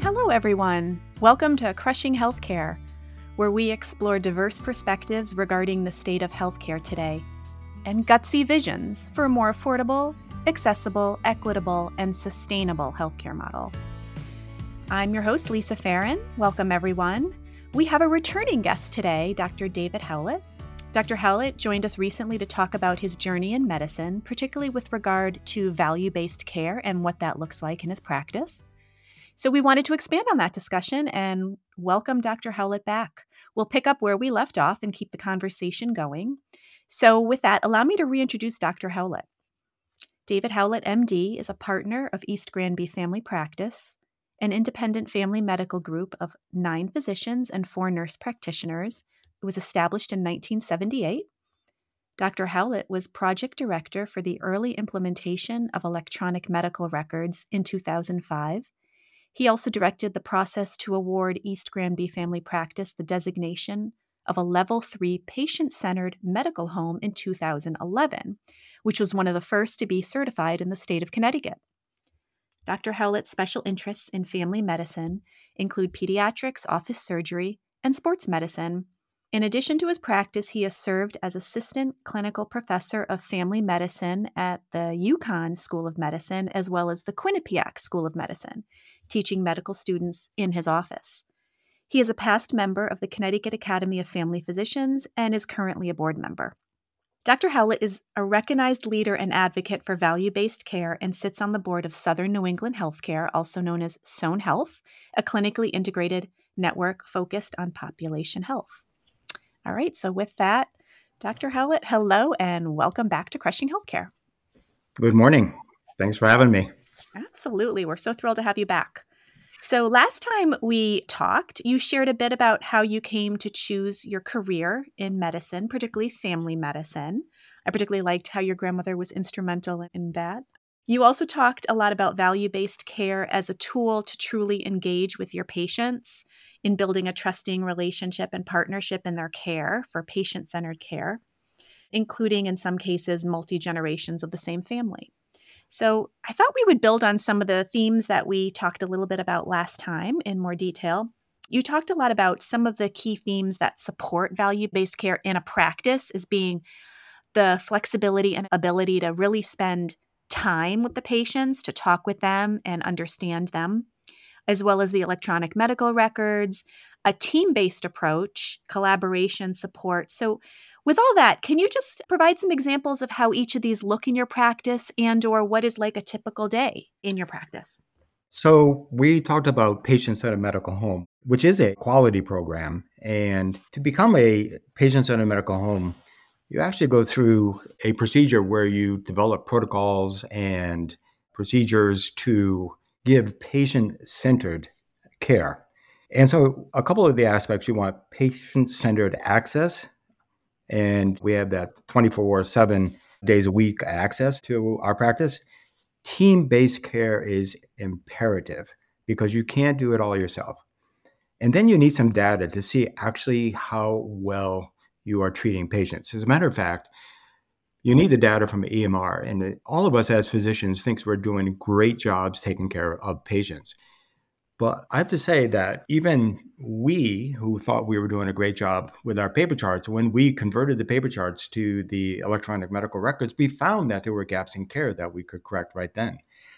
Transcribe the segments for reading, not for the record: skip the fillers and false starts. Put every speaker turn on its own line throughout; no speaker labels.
Hello, everyone. Welcome to Crushing Healthcare, where we explore diverse perspectives regarding the state of healthcare today and gutsy visions for a more affordable, accessible, equitable, and sustainable healthcare model. I'm your host, Lisa Farron. Welcome, everyone. We have a returning guest today, Dr. David Howlett. Dr. Howlett joined us recently to talk about his journey in medicine, particularly with regard to value-based care and what that looks like in his practice. So we wanted to expand on that discussion and welcome Dr. Howlett back. We'll pick up where we left off and keep the conversation going. So with that, allow me to reintroduce Dr. Howlett. David Howlett, MD, is a partner of East Granby Family Practice, an independent family medical group of 9 physicians and 4 nurse practitioners. It was established in 1978. Dr. Howlett was project director for the early implementation of electronic medical records in 2005. He also directed the process to award East Granby Family Practice the designation of a Level 3 patient-centered medical home in 2011, which was one of the first to be certified in the state of Connecticut. Dr. Howlett's special interests in family medicine include pediatrics, office surgery, and sports medicine. In addition to his practice, he has served as assistant clinical professor of family medicine at the UConn School of Medicine, as well as the Quinnipiac School of Medicine, teaching medical students in his office. He is a past member of the Connecticut Academy of Family Physicians and is currently a board member. Dr. Howlett is a recognized leader and advocate for value-based care and sits on the board of Southern New England Healthcare, also known as Sohn Health, a clinically integrated network focused on population health. All right, so with that, Dr. Howlett, hello and welcome back to Crushing Healthcare.
Good morning. Thanks for having me.
Absolutely. We're so thrilled to have you back. So last time we talked, you shared a bit about how you came to choose your career in medicine, particularly family medicine. I particularly liked how your grandmother was instrumental in that. You also talked a lot about value-based care as a tool to truly engage with your patients in building a trusting relationship and partnership in their care for patient-centered care, including in some cases multi-generations of the same family. So I thought we would build on some of the themes that we talked a little bit about last time in more detail. You talked a lot about some of the key themes that support value-based care in a practice as being the flexibility and ability to really spend time with the patients, to talk with them and understand them, as well as the electronic medical records, a team-based approach, collaboration, support. So with all that, can you just provide some examples of how each of these look in your practice and or what is like a typical day in your practice?
So we talked about patient-centered medical home, which is a quality program. And to become a patient-centered medical home, you actually go through a procedure where you develop protocols and procedures to give patient-centered care. And so a couple of the aspects, you want patient-centered access, and we have that 24/7 days a week access to our practice. Team-based care is imperative because you can't do it all yourself. And then you need some data to see actually how well you are treating patients. As a matter of fact, you need the data from EMR, and all of us as physicians thinks we're doing great jobs taking care of patients. But I have to say that even we who thought we were doing a great job with our paper charts, when we converted the paper charts to the electronic medical records, we found that there were gaps in care that we could correct right then.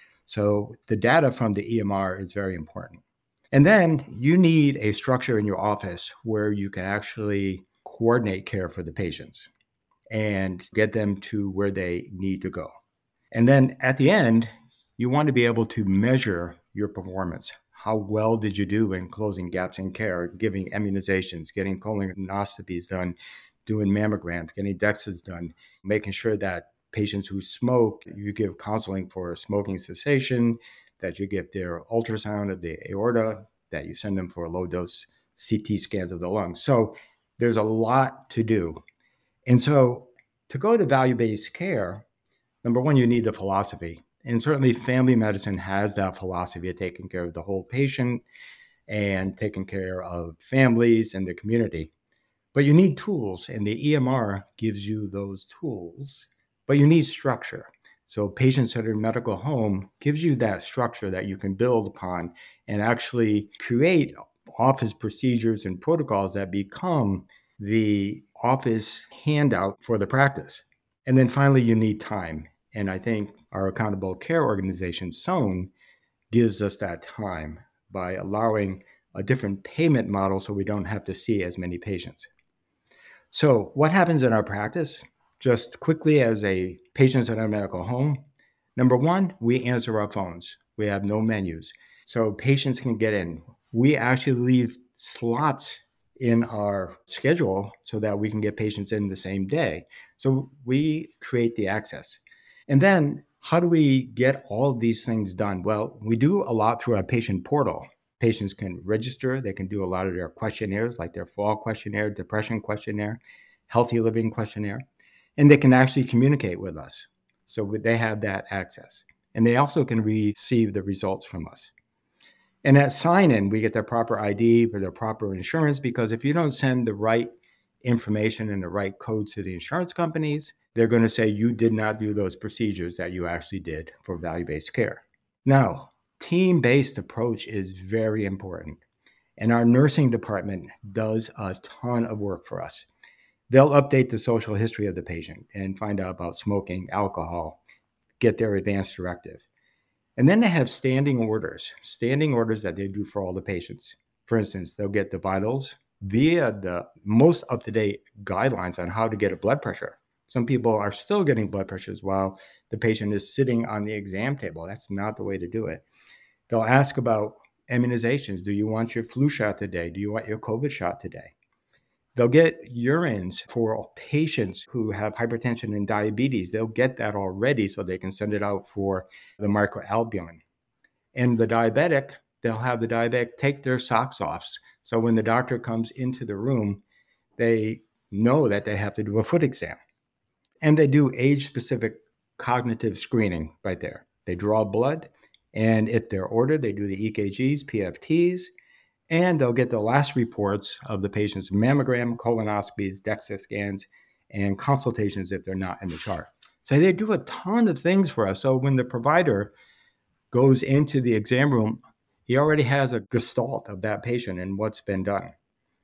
So the data from the EMR is very important. And then you need a structure in your office where you can actually coordinate care for the patients and get them to where they need to go. And then at the end, you want to be able to measure your performance. How well did you do in closing gaps in care, giving immunizations, getting colonoscopies done, doing mammograms, getting DEXAs done, making sure that patients who smoke, you give counseling for smoking cessation, that you give their ultrasound of the aorta, that you send them for low-dose CT scans of the lungs. So there's a lot to do. And so to go to value-based care, number one, you need the philosophy. And certainly family medicine has that philosophy of taking care of the whole patient and taking care of families and the community. But you need tools, and the EMR gives you those tools, but you need structure. So patient-centered medical home gives you that structure that you can build upon and actually create office procedures and protocols that become the office handout for the practice. And then finally, you need time. And I think our accountable care organization, SOWN, gives us that time by allowing a different payment model so we don't have to see as many patients. So what happens in our practice? Just quickly, as a patient in our medical home, number one, we answer our phones. We have no menus. So patients can get in. We actually leave slots in our schedule so that we can get patients in the same day. So we create the access. And then how do we get all of these things done? Well, we do a lot through our patient portal. Patients can register. They can do a lot of their questionnaires, like their fall questionnaire, depression questionnaire, healthy living questionnaire, and they can actually communicate with us. So they have that access. And they also can receive the results from us. And at sign-in, we get their proper ID or their proper insurance, because if you don't send the right information and the right codes to the insurance companies, they're going to say you did not do those procedures that you actually did for value-based care. Now, team-based approach is very important. And our nursing department does a ton of work for us. They'll update the social history of the patient and find out about smoking, alcohol, get their advance directive. And then they have standing orders that they do for all the patients. For instance, they'll get the vitals via the most up-to-date guidelines on how to get a blood pressure. Some people are still getting blood pressures while the patient is sitting on the exam table. That's not the way to do it. They'll ask about immunizations. Do you want your flu shot today? Do you want your COVID shot today? They'll get urines for patients who have hypertension and diabetes. They'll get that already so they can send it out for the microalbumin. And the diabetic, they'll have the diabetic take their socks off. So when the doctor comes into the room, they know that they have to do a foot exam. And they do age-specific cognitive screening right there. They draw blood, and if they're ordered, they do the EKGs, PFTs, and they'll get the last reports of the patient's mammogram, colonoscopies, DEXA scans, and consultations if they're not in the chart. So they do a ton of things for us. So when the provider goes into the exam room, he already has a gestalt of that patient and what's been done.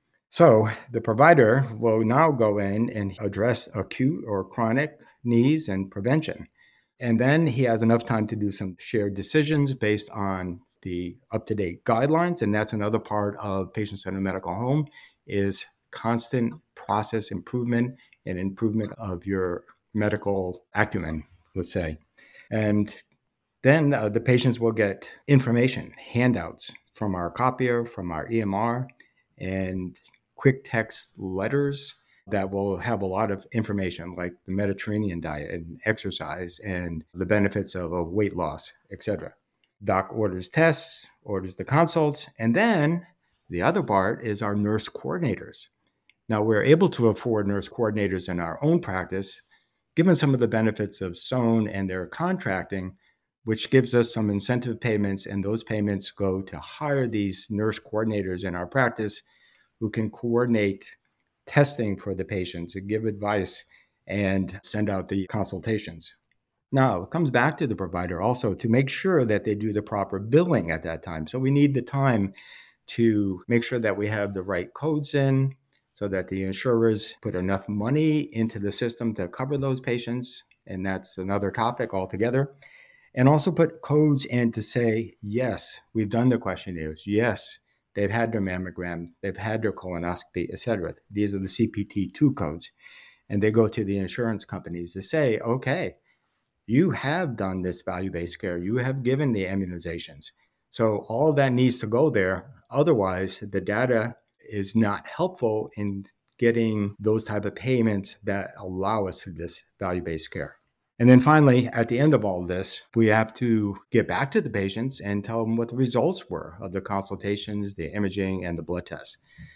So the provider will now go in and address acute or chronic needs and prevention. And then he has enough time to do some shared decisions based on the up-to-date guidelines. And that's another part of patient-centered medical home, is constant process improvement and improvement of your medical acumen, let's say. And then the patients will get information, handouts from our copier, from our EMR, and quick text letters that will have a lot of information, like the Mediterranean diet and exercise and the benefits of a weight loss, etc. Doc orders tests, orders the consults, and then the other part is our nurse coordinators. Now, we're able to afford nurse coordinators in our own practice, given some of the benefits of SOWN and their contracting, which gives us some incentive payments, and those payments go to hire these nurse coordinators in our practice who can coordinate testing for the patients and give advice and send out the consultations. Now, it comes back to the provider also to make sure that they do the proper billing at that time. So we need the time to make sure that we have the right codes in so that the insurers put enough money into the system to cover those patients. And that's another topic altogether. And also put codes in to say, yes, we've done the questionnaires. Yes, they've had their mammogram, they've had their colonoscopy, etc. These are the CPT2 codes. And they go to the insurance companies to say, okay, you have done this value-based care. You have given the immunizations. So all that needs to go there. Otherwise, the data is not helpful in getting those type of payments that allow us to this value-based care. And then finally, at the end of all of this, we have to get back to the patients and tell them what the results were of the consultations, the imaging, and the blood tests.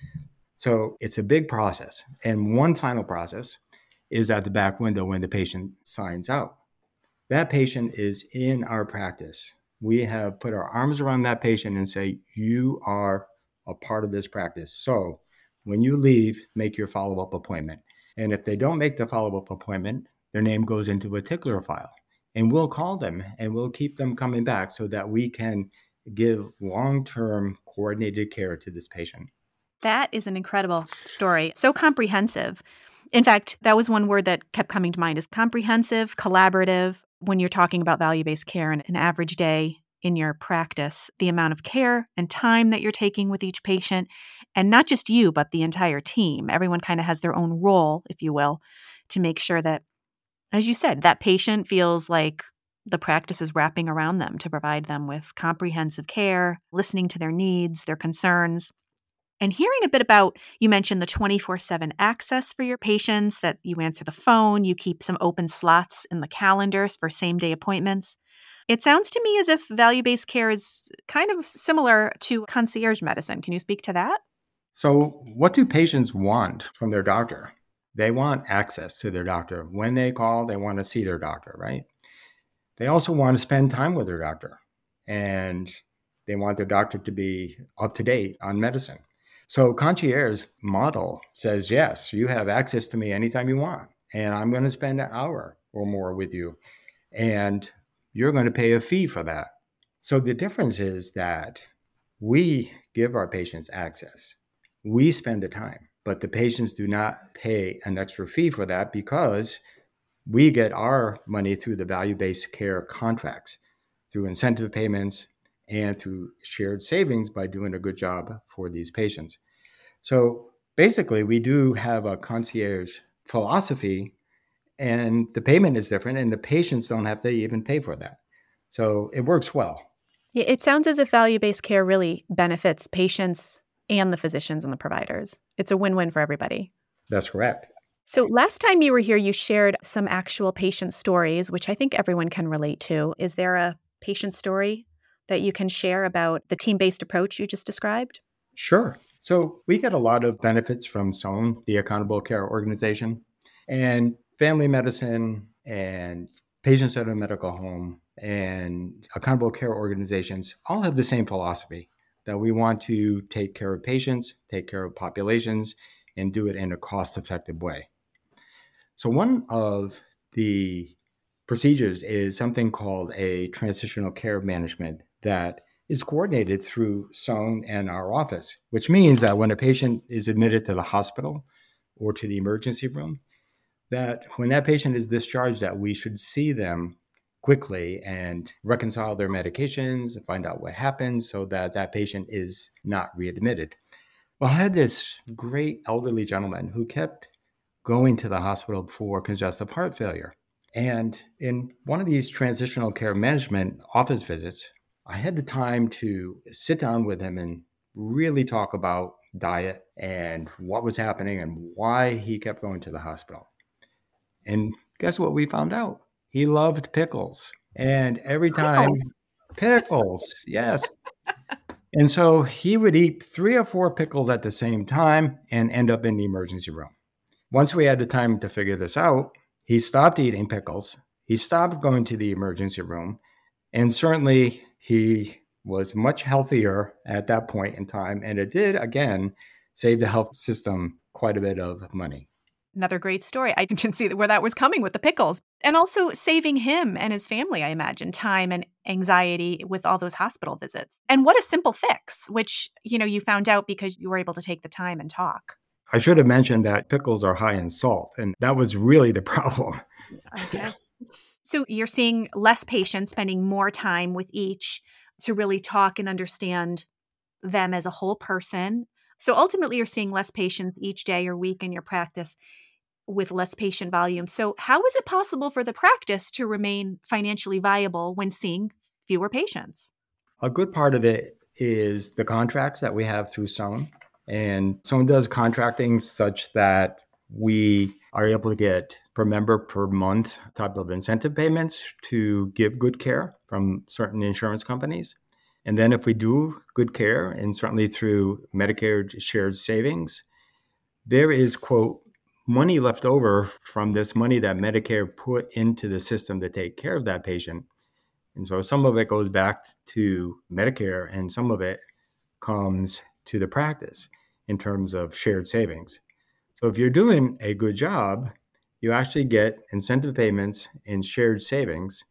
So it's a big process. And one final process is at the back window when the patient signs out. That patient is in our practice. We have put our arms around that patient and say, you are a part of this practice. So when you leave, make your follow-up appointment. And if they don't make the follow-up appointment, their name goes into a tickler file. And we'll call them and we'll keep them coming back so that we can give long-term coordinated care to this patient.
That is an incredible story. So comprehensive. In fact, that was one word that kept coming to mind is comprehensive, collaborative. When you're talking about value-based care and an average day in your practice, the amount of care and time that you're taking with each patient, and not just you, but the entire team. Everyone kind of has their own role, if you will, to make sure that, as you said, that patient feels like the practice is wrapping around them to provide them with comprehensive care, listening to their needs, their concerns. And hearing a bit about, you mentioned the 24/7 access for your patients, that you answer the phone, you keep some open slots in the calendars for same-day appointments. It sounds to me as if value-based care is kind of similar to concierge medicine. Can you speak to that?
So, what do patients want from their doctor? They want access to their doctor. When they call, they want to see their doctor, right? They also want to spend time with their doctor, and they want their doctor to be up to date on medicine. So, concierge model says, yes, you have access to me anytime you want, and I'm going to spend an hour or more with you, and you're going to pay a fee for that. So, the difference is that we give our patients access. We spend the time, but the patients do not pay an extra fee for that because we get our money through the value-based care contracts, through incentive payments, and through shared savings by doing a good job for these patients. So basically, we do have a concierge philosophy, and the payment is different, and the patients don't have to even pay for that. So it works well.
Yeah, it sounds as if value-based care really benefits patients and the physicians and the providers. It's a win-win for everybody.
That's correct.
So last time you were here, you shared some actual patient stories, which I think everyone can relate to. Is there a patient story that you can share about the team-based approach you just described?
Sure. So we get a lot of benefits from SOWN, the Accountable Care Organization, and family medicine and patient-centered medical home and accountable care organizations all have the same philosophy that we want to take care of patients, take care of populations, and do it in a cost-effective way. So one of the procedures is something called a transitional care management that is coordinated through SOWN and our office, which means that when a patient is admitted to the hospital or to the emergency room, that when that patient is discharged, that we should see them quickly and reconcile their medications and find out what happened so that that patient is not readmitted. Well, I had this great elderly gentleman who kept going to the hospital for congestive heart failure. And in one of these transitional care management office visits, I had the time to sit down with him and really talk about diet and what was happening and why he kept going to the hospital. And guess what we found out? He loved pickles. And every time,
Pickles.
pickles, yes. And so he would eat 3 or 4 pickles at the same time and end up in the emergency room. Once we had the time to figure this out, he stopped eating pickles. He stopped going to the emergency room. And certainly he was much healthier at that point in time. And it did, again, save the health system quite a bit of money.
Another great story. I can see where that was coming with the pickles. And also saving him and his family, I imagine, time and anxiety with all those hospital visits. And what a simple fix, which, you found out because you were able to take the time and talk.
I should have mentioned that pickles are high in salt, and that was really the problem.
Okay. So you're seeing less patients, spending more time with each to really talk and understand them as a whole person. So ultimately, you're seeing less patients each day or week in your practice with less patient volume. So how is it possible for the practice to remain financially viable when seeing fewer patients?
A good part of it is the contracts that we have through SOWN. And SOWN does contracting such that we are able to get per member per month type of incentive payments to give good care from certain insurance companies. And then if we do good care, and certainly through Medicare shared savings, there is, quote, money left over from this money that Medicare put into the system to take care of that patient. And so some of it goes back to Medicare and some of it comes to the practice in terms of shared savings. So if you're doing a good job, you actually get incentive payments and shared savings.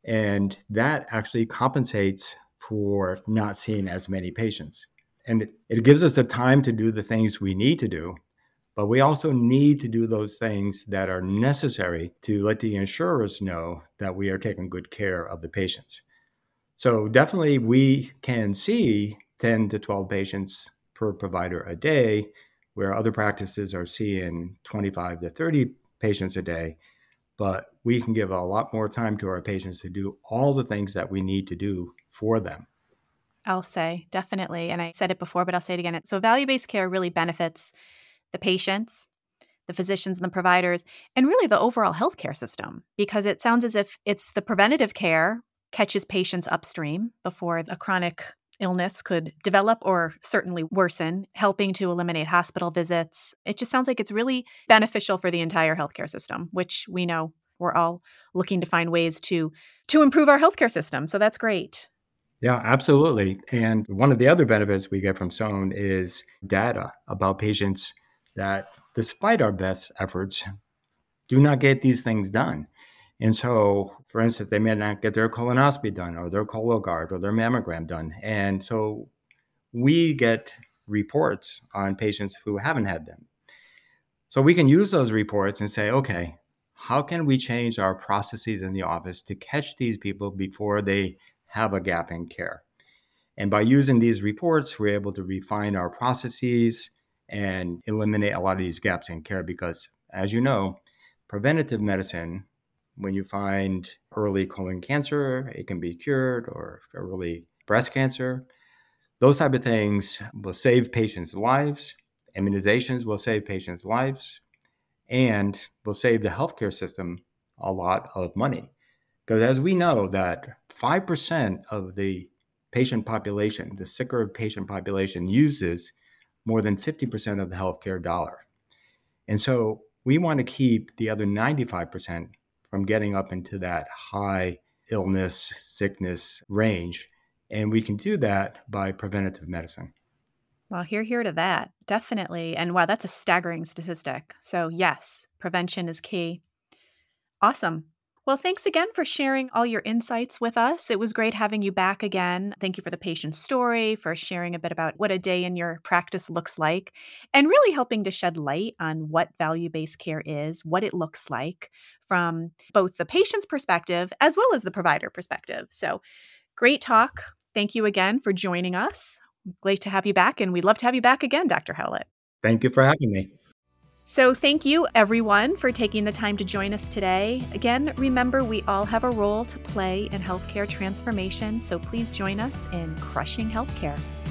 And that actually compensates for not seeing as many patients. And it gives us the time to do the things we need to do, but we also need to do those things that are necessary to let the insurers know that we are taking good care of the patients. So definitely we can see 10 to 12 patients per provider a day, where other practices are seeing 25 to 30 patients a day. But we can give a lot more time to our patients to do all the things that we need to do for them.
I'll say, definitely. And I said it before, but I'll say it again. So value-based care really benefits the patients, the physicians and the providers, and really the overall healthcare system, because it sounds as if it's the preventative care catches patients upstream before a chronic illness could develop or certainly worsen, helping to eliminate hospital visits. It just sounds like it's really beneficial for the entire healthcare system, which we know we're all looking to find ways to improve our healthcare system. So that's great.
Yeah, absolutely. And one of the other benefits we get from Sohn is data about patients that, despite our best efforts, do not get these things done. And so, for instance, they may not get their colonoscopy done or their Cologuard or their mammogram done. And so we get reports on patients who haven't had them. So we can use those reports and say, okay, how can we change our processes in the office to catch these people before they have a gap in care? And by using these reports, we're able to refine our processes and eliminate a lot of these gaps in care because, as you know, preventative medicine, when you find early colon cancer, it can be cured, or early breast cancer. Those type of things will save patients' lives. Immunizations will save patients' lives and will save the healthcare system a lot of money. Because as we know that 5% of the patient population, the sicker patient population, uses more than 50% of the healthcare dollar. And so we want to keep the other 95% from getting up into that high illness, sickness range. And we can do that by preventative medicine.
Well, here to that. Definitely. And wow, that's a staggering statistic. So, yes, prevention is key. Awesome. Well, thanks again for sharing all your insights with us. It was great having you back again. Thank you for the patient story, for sharing a bit about what a day in your practice looks like, and really helping to shed light on what value-based care is, what it looks like from both the patient's perspective as well as the provider perspective. So, great talk. Thank you again for joining us. Great to have you back, and we'd love to have you back again, Dr. Howlett.
Thank you for having me.
So thank you, everyone, for taking the time to join us today. Again, remember, we all have a role to play in healthcare transformation, so please join us in Crushing Healthcare.